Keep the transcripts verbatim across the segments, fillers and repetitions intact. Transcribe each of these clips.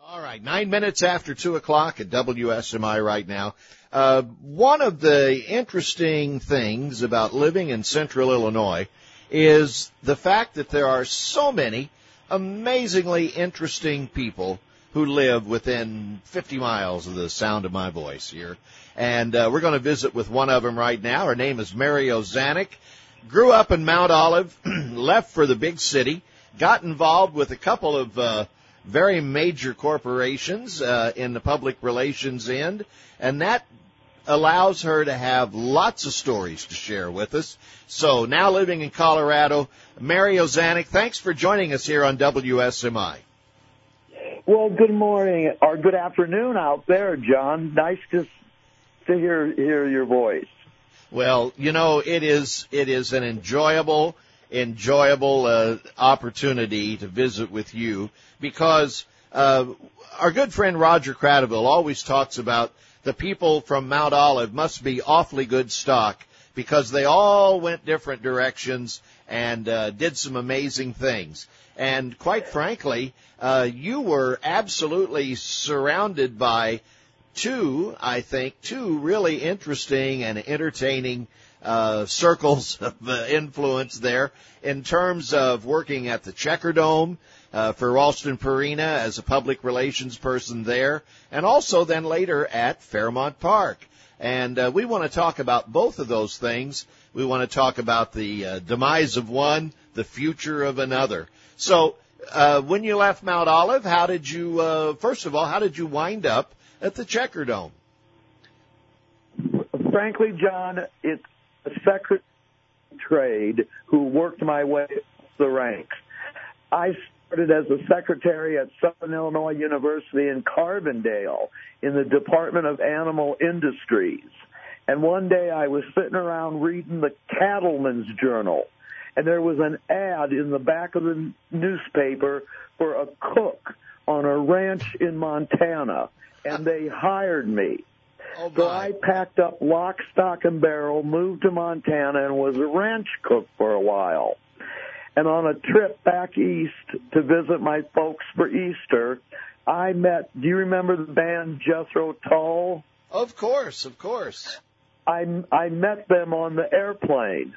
All right, nine minutes after two o'clock at W S M I right now. Uh, one of the interesting things about living in central Illinois is the fact that there are so many amazingly interesting people who live within fifty miles of the sound of my voice here. And uh, we're going to visit with one of them right now. Her name is Mary Ozanek. Grew up in Mount Olive, left for the big city, got involved with a couple of uh, very major corporations uh, in the public relations end, and that allows her to have lots of stories to share with us. So now living in Colorado, Mary Ozanek, thanks for joining us here on W S M I. Well, good morning or good afternoon out there, John. Nice to to hear hear your voice. Well, you know, it is it is an enjoyable, enjoyable uh, opportunity to visit with you because uh, our good friend Roger Cradaville always talks about the people from Mount Olive must be awfully good stock because they all went different directions and uh, did some amazing things. And quite frankly, uh, you were absolutely surrounded by two, I think, two really interesting and entertaining uh, circles of uh, influence there in terms of working at the Checker Dome uh, for Ralston Purina as a public relations person there, and also then later at Fairmount Park. And uh, we want to talk about both of those things. We want to talk about the uh, demise of one, the future of another. So uh, when you left Mount Olive, how did you, uh, first of all, how did you wind up at the Checker Dome? Frankly, John, it's a secretary trade who worked my way up the ranks. I started as a secretary at Southern Illinois University in Carbondale in the Department of Animal Industries. And one day I was sitting around reading the Cattleman's Journal, and there was an ad in the back of the newspaper for a cook on a ranch in Montana, and they hired me. Oh, so I packed up lock, stock, and barrel, moved to Montana, and was a ranch cook for a while. And on a trip back east to visit my folks for Easter, I met, do you remember the band Jethro Tull? Of course, of course. I, I met them on the airplane.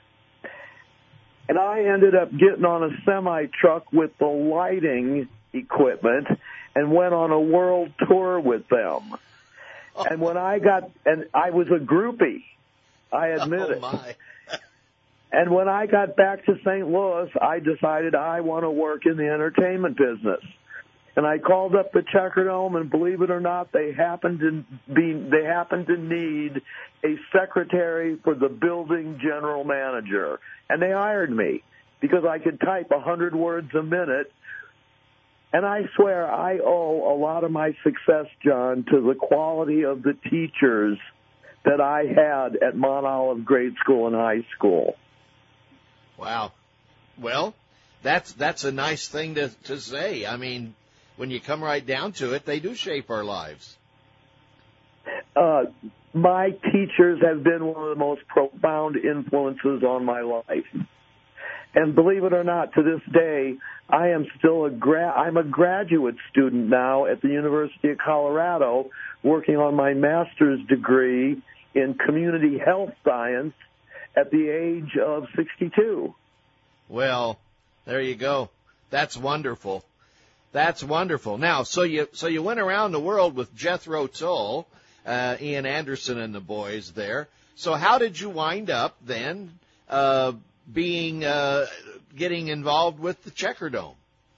And I ended up getting on a semi-truck with the lighting equipment and went on a world tour with them. Oh. And when I got, and I was a groupie, I admit oh, it. My. And when I got back to Saint Louis, I decided I want to work in the entertainment business. And I called up the Checker Dome, and believe it or not, they happened to be, they happened to need a secretary for the building general manager. And they hired me because I could type a hundred words a minute. And I swear I owe a lot of my success, John, to the quality of the teachers that I had at Mount Olive grade school and high school. Wow. Well, that's that's a nice thing to, to say. I mean, when you come right down to it, they do shape our lives. Uh, my teachers have been one of the most profound influences on my life. And believe it or not, to this day, I am still a gra- I'm a graduate student now at the University of Colorado, working on my master's degree in community health science at the age of sixty-two. Well, there you go. That's wonderful. That's wonderful. Now, so you so you went around the world with Jethro Tull, uh, Ian Anderson and the boys there. So how did you wind up then uh, being uh, getting involved with the Checker Dome?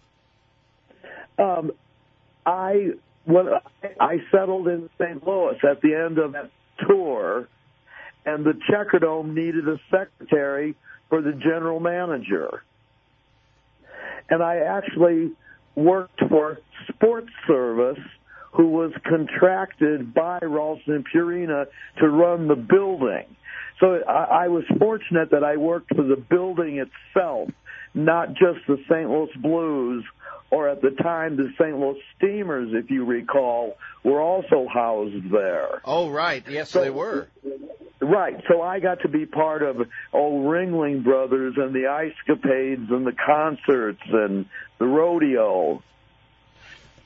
Um, I when I settled in Saint Louis at the end of that tour, and the Checker Dome needed a secretary for the general manager. And I actually worked for Sports Service, who was contracted by Ralston Purina to run the building. So I, I was fortunate that I worked for the building itself, not just the Saint Louis Blues, or at the time the Saint Louis Steamers, if you recall, were also housed there. Oh, right. Yes, so, they were. Right. So I got to be part of old Ringling Brothers and the Ice Capades and the concerts and the rodeo.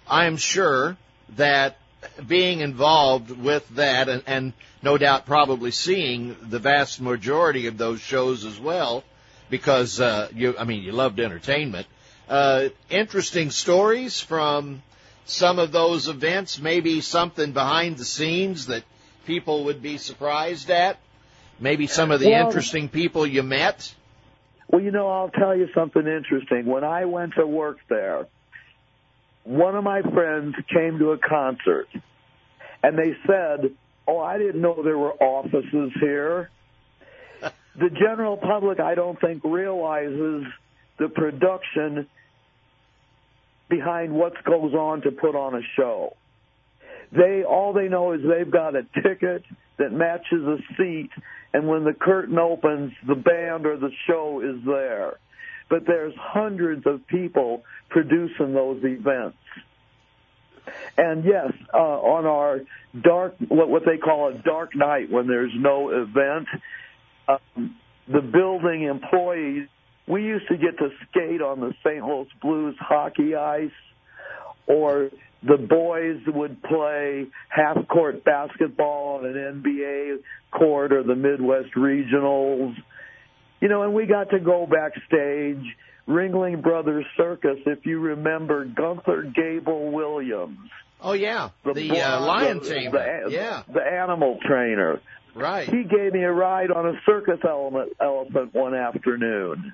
I'm sure that being involved with that, and, and no doubt probably seeing the vast majority of those shows as well, because uh, you, I mean, you loved entertainment. Uh, interesting stories from some of those events, maybe something behind the scenes that people would be surprised at, maybe some of the well, interesting people you met. Well, you know, I'll tell you something interesting. When I went to work there, one of my friends came to a concert, and they said, oh, I didn't know there were offices here. The general public, I don't think, realizes the production behind what goes on to put on a show. They all they know is they've got a ticket that matches a seat, and when the curtain opens, the band or the show is there. But there's hundreds of people producing those events. And yes, uh, on our dark, what, what they call a dark night when there's no event, um, the building employees, we used to get to skate on the Saint Louis Blues hockey ice, or the boys would play half-court basketball on an N B A court or the Midwest Regionals. You know, and we got to go backstage. Ringling Brothers Circus, if you remember Gunther Gable Williams. Oh, yeah, the, the blonde, uh, lion the, tamer, the, yeah. The animal trainer. Right. He gave me a ride on a circus element, elephant one afternoon.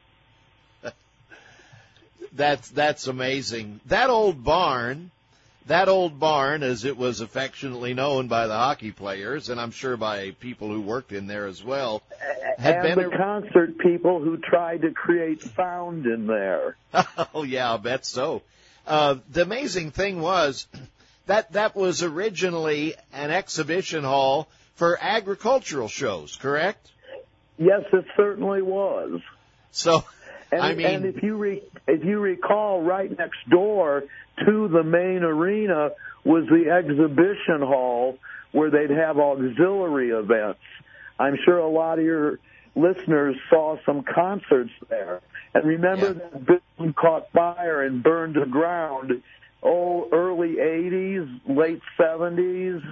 That's, that's amazing. That old barn... That old barn, as it was affectionately known by the hockey players, and I'm sure by people who worked in there as well, had and been the a... concert people who tried to create sound in there. Oh, yeah, I'll bet so. Uh, the amazing thing was that that was originally an exhibition hall for agricultural shows, correct? Yes, it certainly was. So, and, I mean... And if you, re- if you recall, right next door to the main arena was the exhibition hall where they'd have auxiliary events. I'm sure a lot of your listeners saw some concerts there. And remember yeah. that building caught fire and burned to ground, oh, early eighties, late seventies?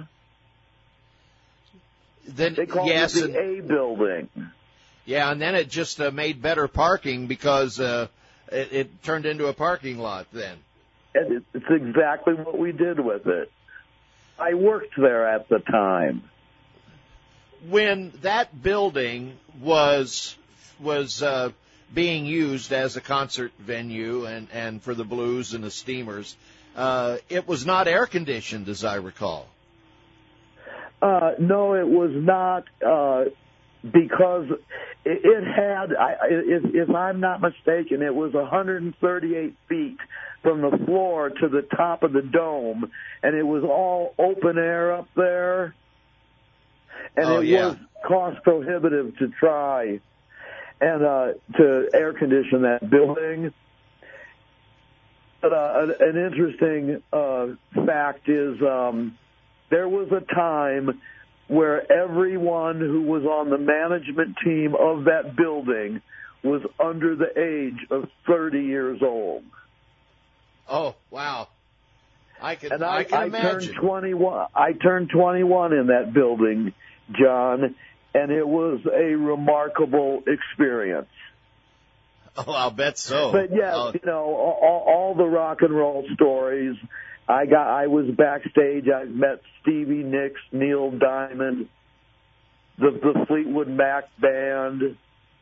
Then, they called yes, it the A building. Yeah, and then it just uh, made better parking because uh, it, it turned into a parking lot then. And it's exactly what we did with it. I worked there at the time. When that building was was uh, being used as a concert venue and, and for the blues and the Steamers, uh, it was not air conditioned, as I recall. Uh, no, it was not, uh, because it, it had, I, if, if I'm not mistaken, it was one hundred thirty-eight feet from the floor to the top of the dome, and it was all open air up there, and oh, it yeah. was cost prohibitive to try and uh, to air condition that building. But uh, an interesting uh, fact is um, there was a time where everyone who was on the management team of that building was under the age of thirty years old. Oh, wow. I can, and I, I, can I imagine. Turned twenty-one, I turned twenty-one in that building, John, and it was a remarkable experience. Oh, I'll bet so. But yes, I'll... you know, all, all the rock and roll stories. I got. I was backstage. I met Stevie Nicks, Neil Diamond, the the Fleetwood Mac band.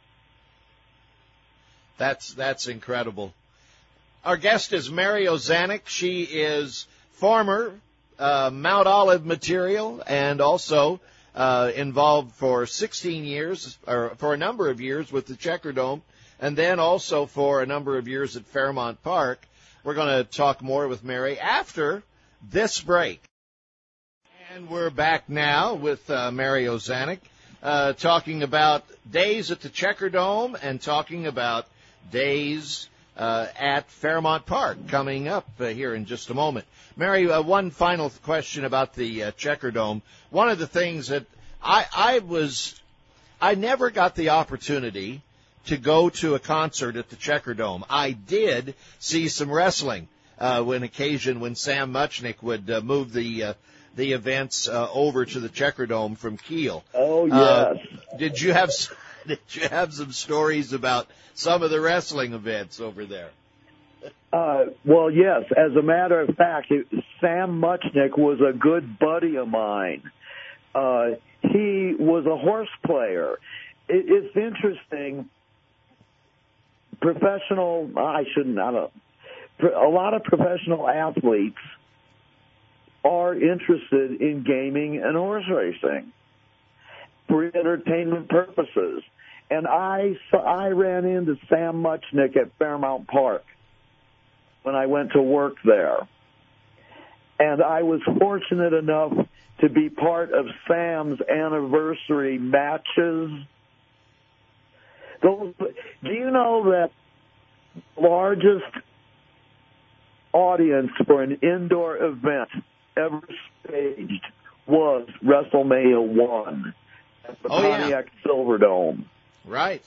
That's that's incredible. Our guest is Mary Ozanek. She is former uh, Mount Olive material and also uh, involved for sixteen years, or for a number of years with the Checker Dome, and then also for a number of years at Fairmount Park. We're going to talk more with Mary after this break. And we're back now with uh, Mary Ozanek, uh, talking about days at the Checker Dome and talking about days Uh, at Fairmount Park coming up uh, here in just a moment. Mary, uh, one final question about the uh, Checker Dome. One of the things that I, I was, I never got the opportunity to go to a concert at the Checker Dome. I did see some wrestling. uh, when occasion when Sam Muchnick would uh, move the uh, the events uh, over to the Checkerdome from Kiel. Oh, yes. Uh, did you have did you have some stories about some of the wrestling events over there? Uh, well, yes. As a matter of fact, it, Sam Muchnick was a good buddy of mine. Uh, he was a horse player. It, it's interesting. Professional, I shouldn't, I don't, a lot of professional athletes are interested in gaming and horse racing for entertainment purposes. And I, I ran into Sam Muchnick at Fairmount Park when I went to work there. And I was fortunate enough to be part of Sam's anniversary matches. Those, do you know that the largest audience for an indoor event ever staged was WrestleMania one at the oh, Pontiac yeah. Silverdome? Right.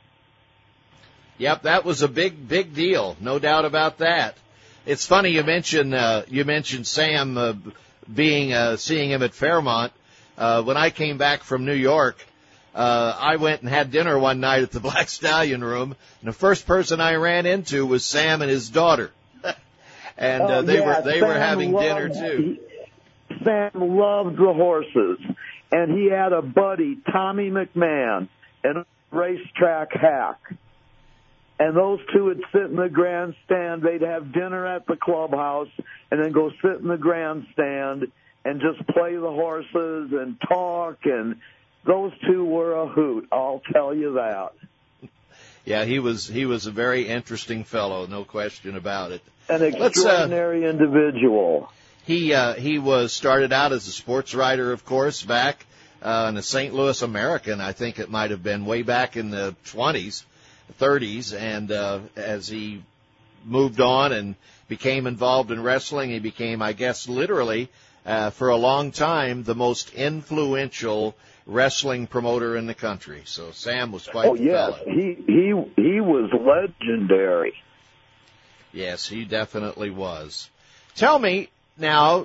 Yep, that was a big, big deal. No doubt about that. It's funny you mentioned uh, you mentioned Sam uh, being uh, seeing him at Fairmont. Uh, when I came back from New York, uh, I went and had dinner one night at the Black Stallion Room, and the first person I ran into was Sam and his daughter, and uh, oh, they yeah, were they Sam were having loved, dinner too. He, Sam loved the horses, and he had a buddy, Tommy McMahon, and racetrack hack. And those two would sit in the grandstand. They'd have dinner at the clubhouse and then go sit in the grandstand and just play the horses and talk. And those two were a hoot, I'll tell you that. Yeah, he was he was a very interesting fellow, no question about it. An extraordinary uh, individual. He uh, he was started out as a sports writer, of course, back uh, in the Saint Louis American. I think it might have been way back in the twenties. thirties, and uh, as he moved on and became involved in wrestling, he became, I guess, literally, uh, for a long time, the most influential wrestling promoter in the country. So Sam was quite oh, the yes. fellow. He, he, he was legendary. Yes, he definitely was. Tell me, now,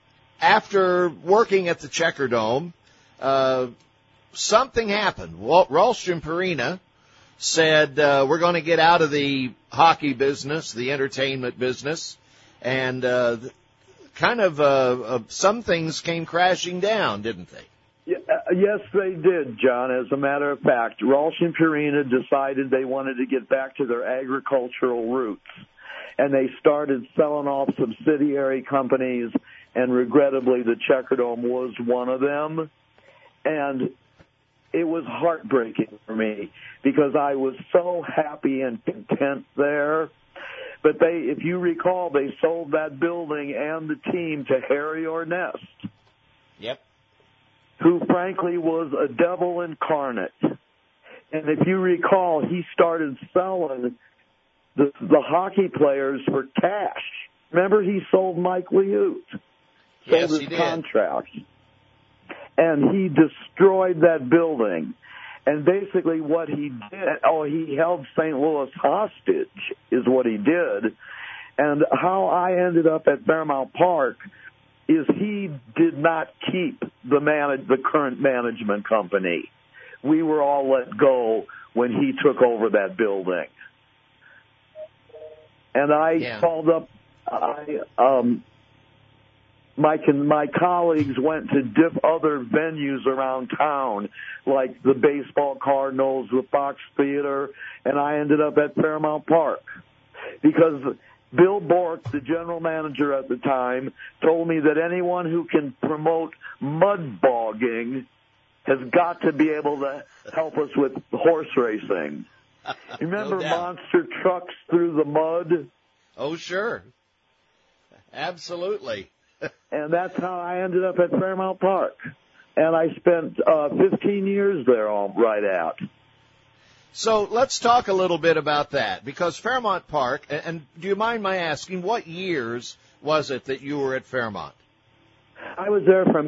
after working at the Checkerdome, uh, something happened. Walt Ralston Purina said, uh, we're going to get out of the hockey business, the entertainment business, and uh, kind of uh, uh, some things came crashing down, didn't they? Yeah, uh, yes, they did, John. As a matter of fact, Ralston Purina decided they wanted to get back to their agricultural roots, and they started selling off subsidiary companies, and regrettably, the Checkerdome was one of them. And it was heartbreaking for me because I was so happy and content there. But they, if you recall, they sold that building and the team to Harry Ornest. Yep. Who frankly was a devil incarnate. And if you recall, he started selling the, the hockey players for cash. Remember, he sold Mike Liut. Yes, sold he his did. contract. And he destroyed that building. And basically what he did, oh, he held Saint Louis hostage is what he did. And how I ended up at Fairmount Park is he did not keep the manage, the current management company. We were all let go when he took over that building. And I yeah. called up, I, um, My my colleagues went to dip other venues around town, like the baseball Cardinals, the Fox Theater, and I ended up at Fairmount Park because Bill Bork, the general manager at the time, told me that anyone who can promote mud bogging has got to be able to help us with horse racing. Remember no monster trucks through the mud? Oh, sure. Absolutely. And that's how I ended up at Fairmount Park. And I spent uh, fifteen years there all right out. So let's talk a little bit about that, because Fairmount Park, and, and do you mind my asking, what years was it that you were at Fairmount? I was there from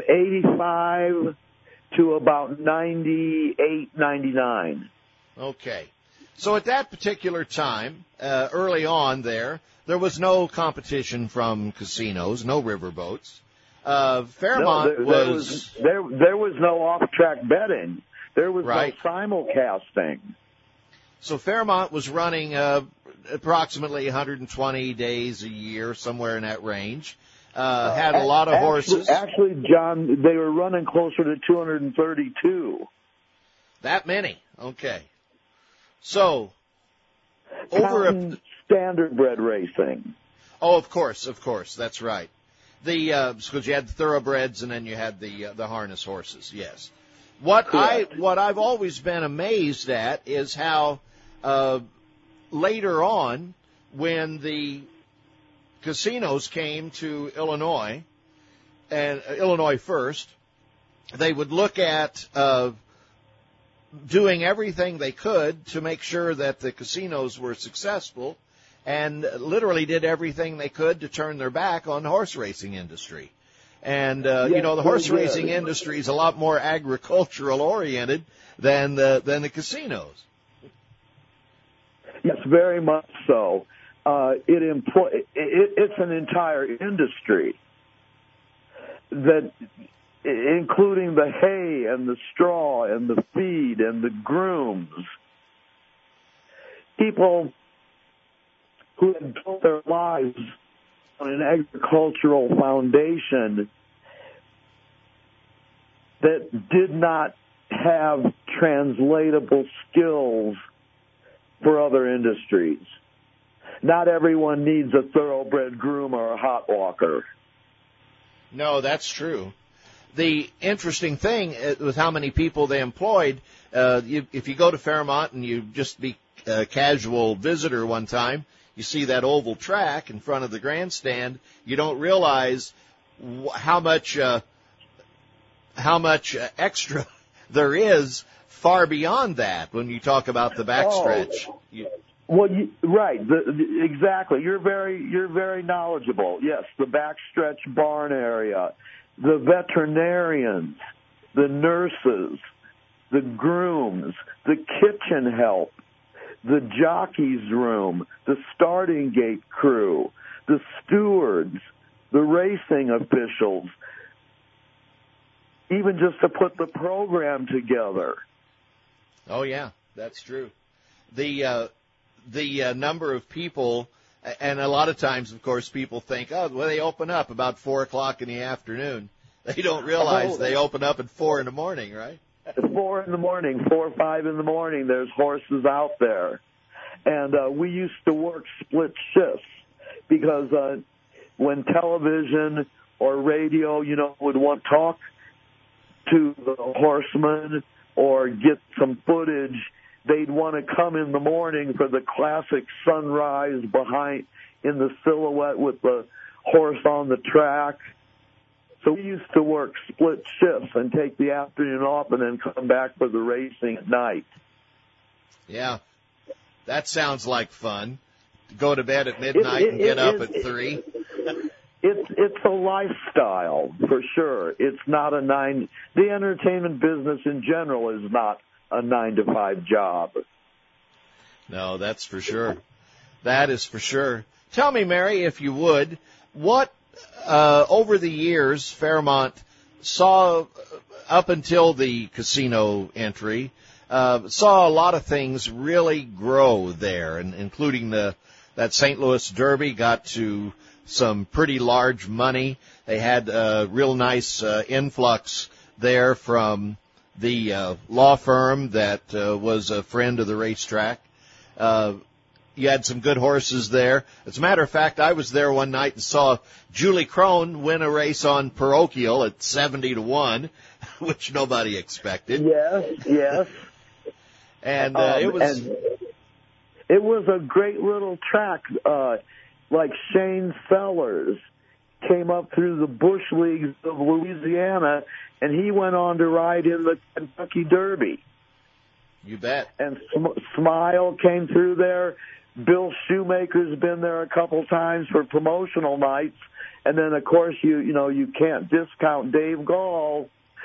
eighty-five to about ninety-eight, ninety-nine. Okay. So at that particular time, uh, early on there, there was no competition from casinos, no riverboats. Uh, Fairmont no, there, there was, was there there was no off-track betting. There was right. no simulcasting. So Fairmont was running uh, approximately one hundred twenty days a year, somewhere in that range. Uh, had a lot of actually, horses. Actually, John, they were running closer to two hundred thirty-two. That many? Okay. So, over a standardbred racing. Oh, of course, of course, that's right. The uh, because you had the thoroughbreds and then you had the uh, the harness horses. Yes. What Correct. I what I've always been amazed at is how uh, later on, when the casinos came to Illinois, and uh, Illinois first, they would look at uh, doing everything they could to make sure that the casinos were successful, and literally did everything they could to turn their back on the horse racing industry. And, uh, yes, you know, the horse yeah. racing industry is a lot more agricultural oriented than the, than the casinos. Yes, very much so. Uh, it, employ- it It's an entire industry that, including the hay and the straw and the feed and the grooms. People who had built their lives on an agricultural foundation that did not have translatable skills for other industries. Not everyone needs a thoroughbred groom or a hot walker. No, that's true. The interesting thing with how many people they employed, uh, you, if you go to Fairmont and you just be a casual visitor one time, you see that oval track in front of the grandstand, you don't realize how much uh, how much uh, extra there is far beyond that when you talk about the backstretch. Oh. You, Well, you, right, the, the, exactly. You're very, you're very knowledgeable. Yes, the backstretch barn area, the veterinarians, the nurses, the grooms, the kitchen help, the jockey's room, the starting gate crew, the stewards, the racing officials, even just to put the program together. Oh yeah, that's true. The uh, the uh, number of people, and a lot of times, of course, people think, oh, well, they open up about four o'clock in the afternoon. They don't realize oh, they open up at four in the morning, right? At four in the morning, four or five in the morning, there's horses out there. And uh, we used to work split shifts because uh, when television or radio, you know, would want to talk to the horsemen or get some footage, they'd want to come in the morning for the classic sunrise behind in the silhouette with the horse on the track. So we used to work split shifts and take the afternoon off and then come back for the racing at night. Yeah, that sounds like fun. Go to bed at midnight it, it, and get it, up it, at three. It's it's a lifestyle for sure. It's not a nine. The entertainment business in general is not a nine to five job. No, that's for sure. That is for sure. Tell me, Mary, if you would, what uh, over the years Fairmont saw up until the casino entry, uh, saw a lot of things really grow there, and including the that Saint Louis Derby got to some pretty large money. They had a real nice uh, influx there from the uh, law firm that uh, was a friend of the racetrack. Uh, you had some good horses there. As a matter of fact, I was there one night and saw Julie Crone win a race on parochial at seventy to one, which nobody expected. Yes, yes. and uh, um, it was and it was a great little track. Uh, like Shane Fellers came up through the Bush Leagues of Louisiana, and he went on to ride in the Kentucky Derby. You bet. And Sm- Smile came through there. Bill Shoemaker's been there a couple times for promotional nights. And then, of course, you you know, you can't discount Dave Gall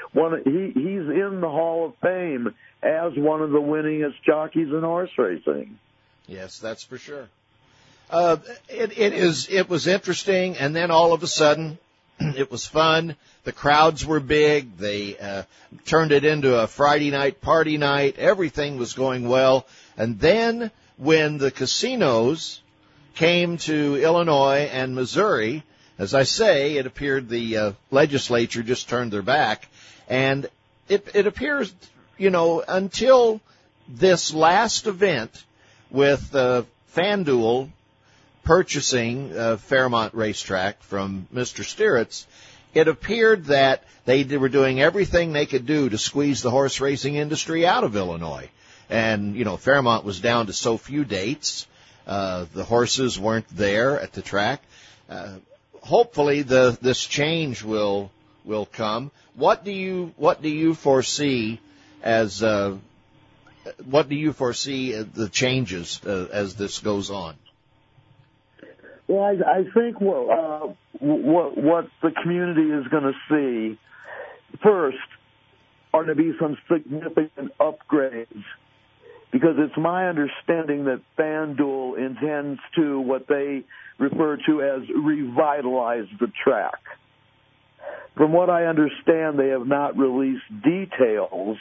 one. He he's in the Hall of Fame as one of the winningest jockeys in horse racing. Yes, that's for sure. Uh, it, it is. It was interesting, and then all of a sudden, it was fun. The crowds were big. They uh, turned it into a Friday night party night. Everything was going well. And then when the casinos came to Illinois and Missouri, as I say, it appeared the uh, legislature just turned their back. And it, it appears, you know, until this last event with uh, FanDuel purchasing uh, Fairmont Racetrack from Mister Stieretz, it appeared that they were doing everything they could do to squeeze the horse racing industry out of Illinois. And, you know, Fairmont was down to so few dates. Uh, the horses weren't there at the track. Uh, hopefully the, this change will, will come. What do you, what do you foresee as, uh, what do you foresee the changes uh, as this goes on? Well, I, I think what, uh, what what the community is going to see first are going to be some significant upgrades, because it's my understanding that FanDuel intends to what they refer to as revitalize the track. From what I understand, they have not released details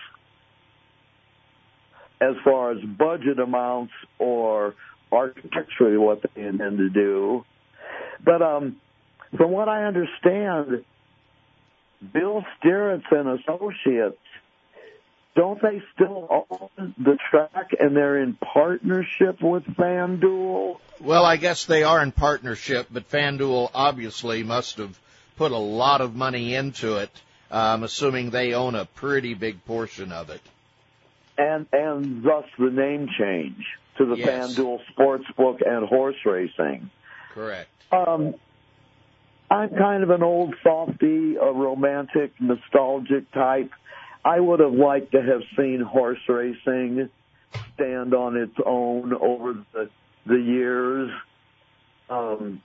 as far as budget amounts or architecturally what they intend to do. But um, from what I understand, Bill Stieretz and Associates, don't they still own the track and they're in partnership with FanDuel? Well, I guess they are in partnership, but FanDuel obviously must have put a lot of money into it. I'm assuming they own a pretty big portion of it. And and thus the name change to the Yes. FanDuel Sportsbook and horse racing. Correct. Um, I'm kind of an old softy, a romantic, nostalgic type. I would have liked to have seen horse racing stand on its own over the, the years. Um,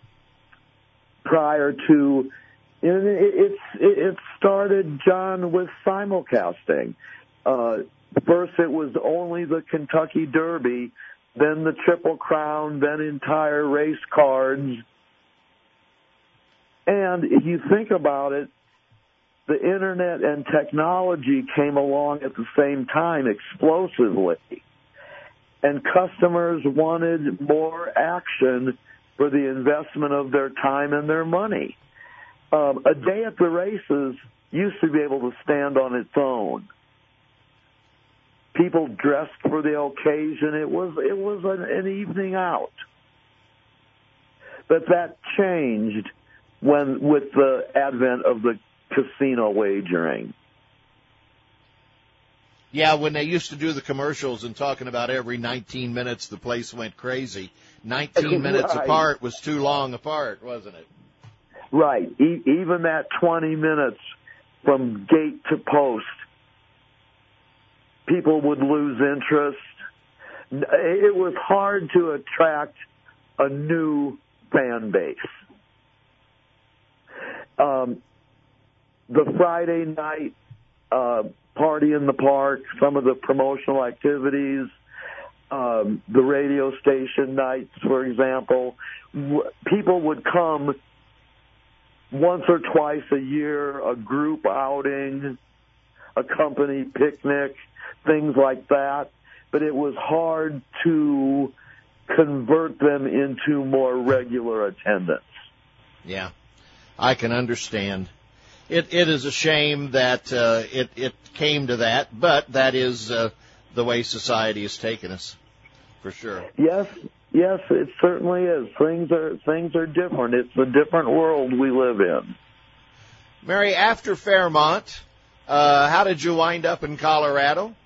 prior to, it, it's, it started, John, with simulcasting. Uh, First, it was only the Kentucky Derby, then the Triple Crown, then entire race cards. And if you think about it, the Internet and technology came along at the same time explosively. And customers wanted more action for the investment of their time and their money. Um, a day at the races used to be able to stand on its own. People dressed for the occasion. It was it was an, an evening out. But that changed when with the advent of the casino wagering. Yeah, when they used to do the commercials and talking about every nineteen minutes the place went crazy. nineteen minutes Right. apart was too long apart, wasn't it? Right. E- even that twenty minutes from gate to post, people would lose interest. It was hard to attract a new fan base. Um, the Friday night uh, party in the park, some of the promotional activities, um, the radio station nights, for example, w- people would come once or twice a year, a group outing, a company picnic, things like that, but it was hard to convert them into more regular attendance. Yeah, I can understand. It it is a shame that uh, it it came to that, but that is uh, the way society has taken us, for sure. Yes, yes, it certainly is. Things are things are different. It's a different world we live in. Mary, after Fairmont, uh, how did you wind up in Colorado?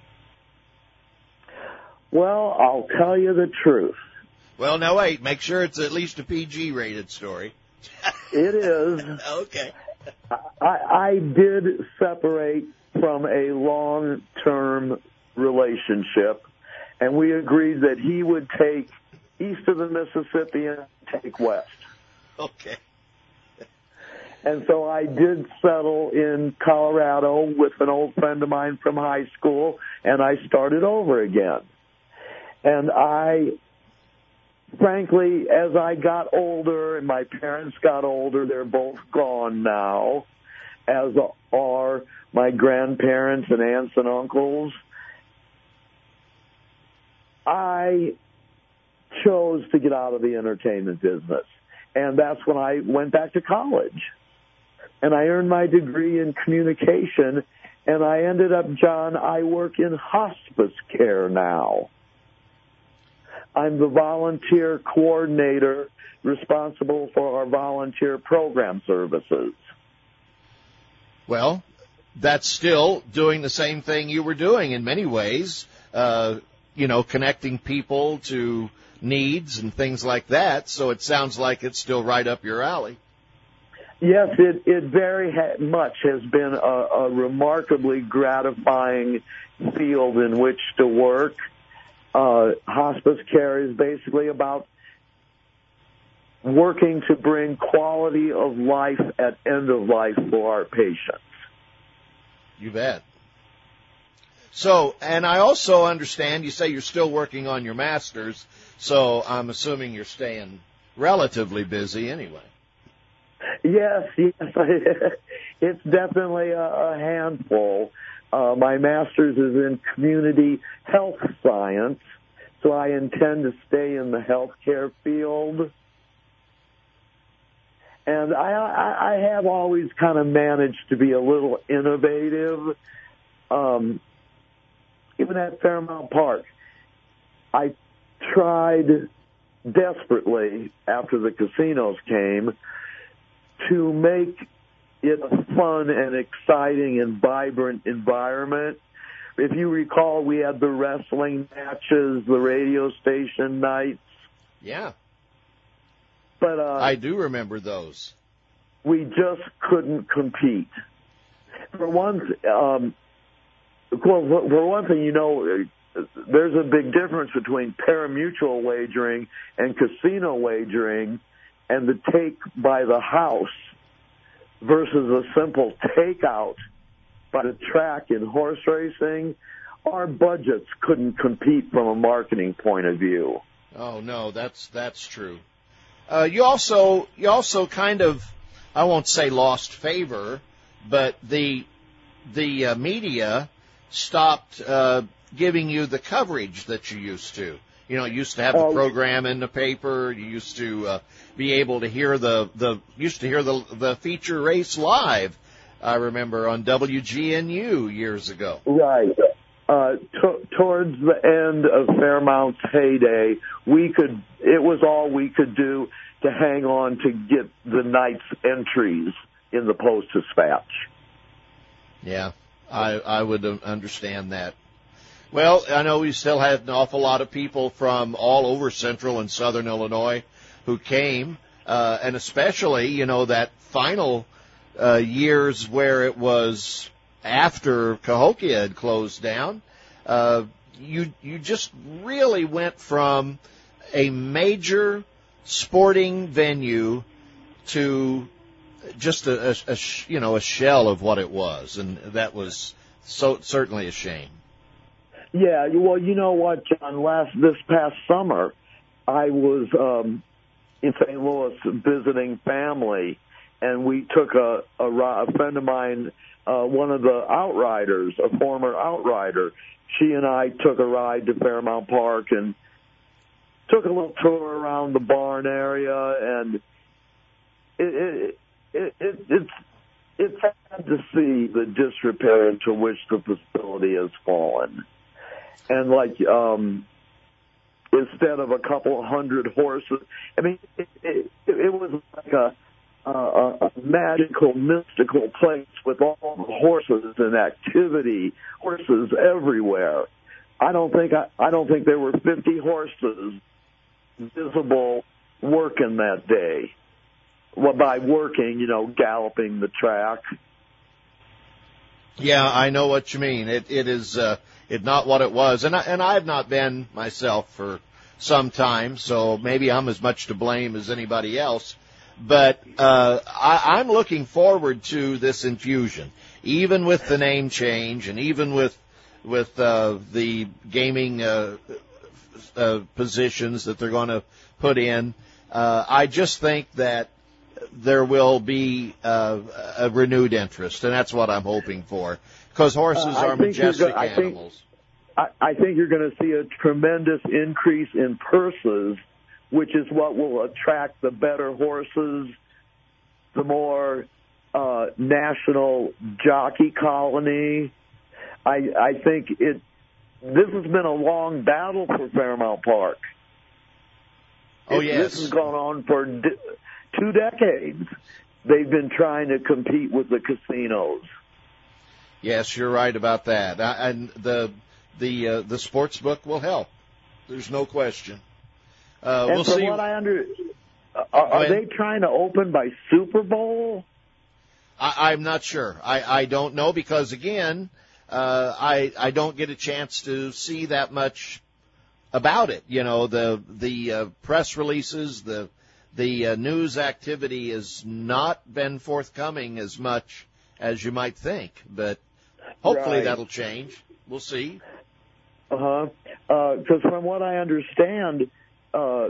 Well, I'll tell you the truth. Well, no, wait. Make sure it's at least a P G-rated story. It is. Okay. I, I did separate from a long-term relationship, and we agreed that he would take east of the Mississippi and take west. Okay. And so I did settle in Colorado with an old friend of mine from high school, and I started over again. And I, frankly, as I got older and my parents got older, they're both gone now, as are my grandparents and aunts and uncles, I chose to get out of the entertainment business. And that's when I went back to college. And I earned my degree in communication, and I ended up, John, I work in hospice care now. I'm the volunteer coordinator responsible for our volunteer program services. Well, that's still doing the same thing you were doing in many ways, uh, you know, connecting people to needs and things like that. So it sounds like it's still right up your alley. Yes, it, it very ha- much has been a, a remarkably gratifying field in which to work. Uh, hospice care is basically about working to bring quality of life at end of life for our patients. You bet. So, and I also understand you say you're still working on your master's, so I'm assuming you're staying relatively busy anyway. Yes, yes, it's definitely a, a handful. Uh, my master's is in community health science, so I intend to stay in the healthcare field. And I, I, I have always kind of managed to be a little innovative. Um, even at Fairmount Park, I tried desperately after the casinos came to make it a fun and exciting and vibrant environment. If you recall, we had the wrestling matches, the radio station nights. Yeah. But uh, I do remember those. We just couldn't compete. For one, um, well, for one thing, you know, there's a big difference between pari-mutuel wagering and casino wagering, and the take by the house versus a simple takeout by the track in horse racing. Our budgets couldn't compete from a marketing point of view. Oh no, that's that's true. Uh, you also you also kind of, I won't say lost favor, but the the uh, media stopped uh, giving you the coverage that you used to. You know, you used to have the program in the paper. You used to uh, be able to hear the the used to hear the the feature race live. I remember on W G N U years ago. Right. Uh, t- towards the end of Fairmount's heyday, we could. It was all we could do to hang on to get the night's entries in the Post-Dispatch. Yeah, I I would understand that. Well, I know we still had an awful lot of people from all over central and southern Illinois who came, uh, and especially, you know, that final uh, years where it was after Cahokia had closed down. Uh, you you just really went from a major sporting venue to just a, a, a you know a shell of what it was, and that was so certainly a shame. Yeah, well, you know what, John? Last this past summer, I was um, in Saint Louis visiting family, and we took a, a, a friend of mine, uh, one of the outriders, a former outrider. She and I took a ride to Fairmount Park and took a little tour around the barn area, and it, it, it, it it's it's sad to see the disrepair into which the facility has fallen. And like, um, instead of a couple hundred horses, I mean, it, it, it was like a, a, a magical, mystical place with all the horses and activity, horses everywhere. I don't think I, I don't think there were fifty horses visible working that day. Well, by working, you know, galloping the track. Yeah, I know what you mean. It it is uh, it not what it was, and I, and I've not been myself for some time, so maybe I'm as much to blame as anybody else. But uh, I, I'm looking forward to this infusion, even with the name change and even with with uh, the gaming uh, uh, positions that they're going to put in. Uh, I just think that there will be uh, a renewed interest, and that's what I'm hoping for, because horses uh, are majestic go- I animals. Think, I, I think you're going to see a tremendous increase in purses, which is what will attract the better horses, the more uh, national jockey colony. I, I think it. This has been a long battle for Fairmount Park. Oh, it, yes. This has gone on for di- two decades. They've been trying to compete with the casinos. Yes, you're right about that. Uh, and the the uh, the sports book will help. There's no question. Uh, and we'll from see. what I under, are, are they trying to open by Super Bowl? I, I'm not sure. I, I don't know because again, uh, I I don't get a chance to see that much about it. You know, the the uh, press releases, the the uh, news activity has not been forthcoming as much as you might think, but hopefully right. that'll change. We'll see. Uh-huh. Because from what I understand, uh,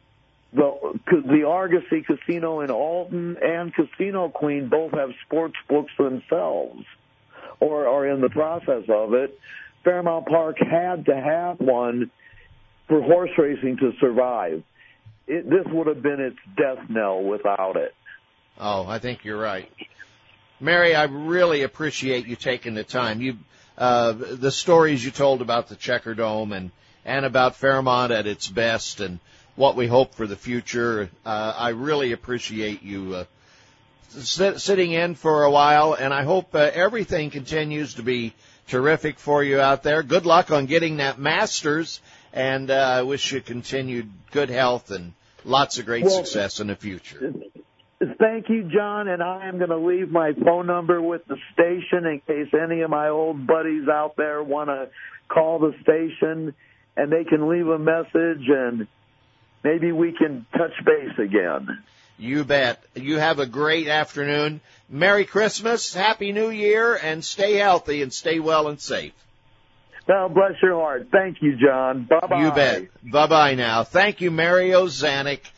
the the Argosy Casino in Alton and Casino Queen both have sports books themselves, or are in the process of it. Fairmount Park had to have one for horse racing to survive. It, this would have been its death knell without it. Oh, I think you're right. Mary, I really appreciate you taking the time. You, uh, the stories you told about the Checker Dome and, and about Fairmount at its best and what we hope for the future. Uh, I really appreciate you uh, sit, sitting in for a while, and I hope uh, everything continues to be terrific for you out there. Good luck on getting that Masters, and uh, I wish you continued good health and lots of great well, success in the future. Thank you, John, and I am going to leave my phone number with the station in case any of my old buddies out there want to call the station, and they can leave a message, and maybe we can touch base again. You bet. You have a great afternoon. Merry Christmas, Happy New Year, and stay healthy and stay well and safe. Well, bless your heart. Thank you, John. Bye-bye. You bet. Bye-bye now. Thank you, Mario Zanuck.